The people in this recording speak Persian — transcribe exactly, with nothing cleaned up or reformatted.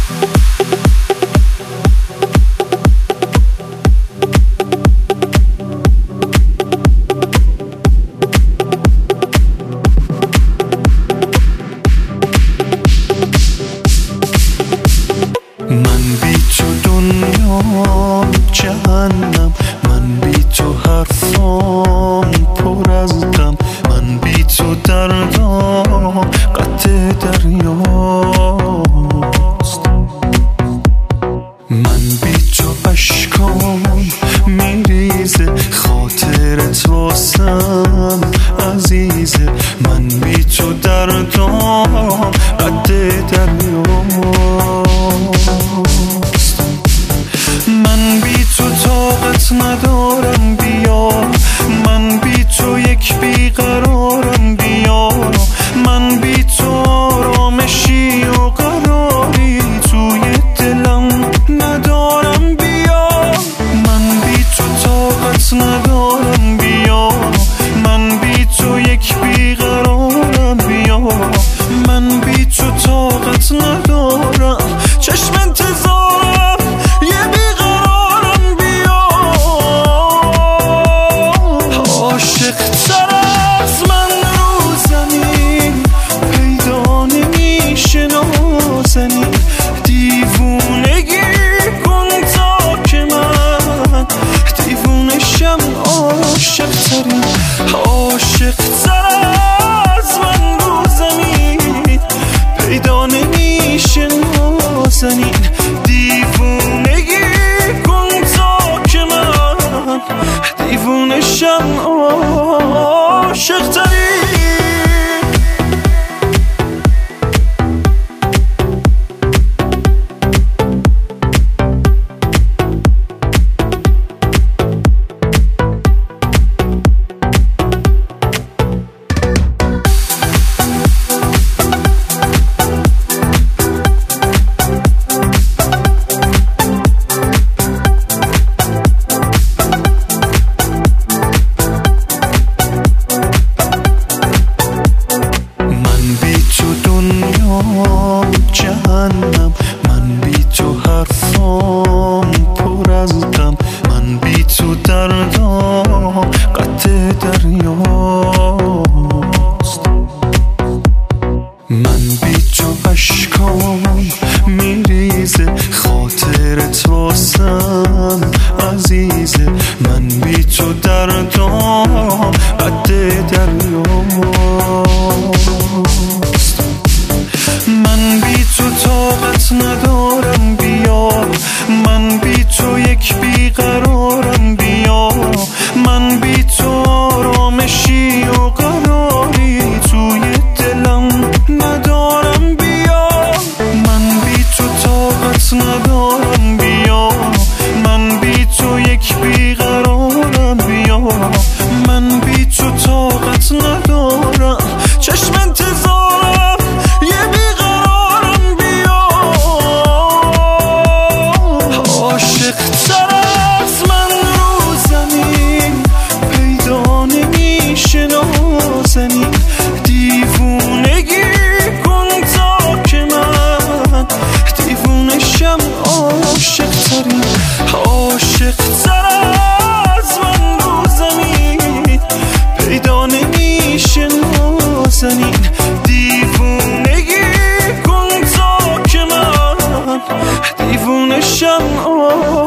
من بی تو دنیا جهنم، من بی تو حرفام پر از غم، من بی تو دردام قطع دریاست، من بی تو اشکام میریزه، خاطرت واسم عزیزه، من بی تو دردام قطع دریاست، من بی تو طاقت ندارم بیا، من بی تو یک بیقرارم بیا، من بی تو آرامشی و قراری توی دلم ندارم بیا، من بی تو طاقت ندارم بیا، من بی تو یک بیقرارم بیا، من بی تو طاقت ندارم، چشم انتظارم یه بیقرارم بیا، عاشق تر از من رو زمین پیدا نمیشه نازنین، دیوونگی کن تا که من دیوونشم، عاشق ترین، عاشق تر از من رو زمین پیدا نمیشه نازنین، دیوونگی کن تا که من دیوونشم، عاشق ترین. جهنم، من بی تو حرفام پر از غم، من بی تو دردام قطع دریاست، من بی تو اشکام میریزه، خاطرت واسم عزیزه، من بی تو دردام قطع دریاست، من بی تو طاقت ندارم بیا، من بی تو یک بیقرارم بیا، من بی تو آرامشی و قراری توی دلم ندارم بیا، من بی تو طاقت ندارم بیا، من بی تو یک بیقرارم بیا، من بی تو طاقت ندارم، چشم انتظارم یه بیقرارم بیا، عاشق تر از من رو زمین پیدا نمیشه نازنین، دیوونگی کن تا که من دیوونشم، عاشق ترین، عاشق تر از من رو زمین پیدا نمیشه نازنین، دیوونگی کن تا که من دیوونشم.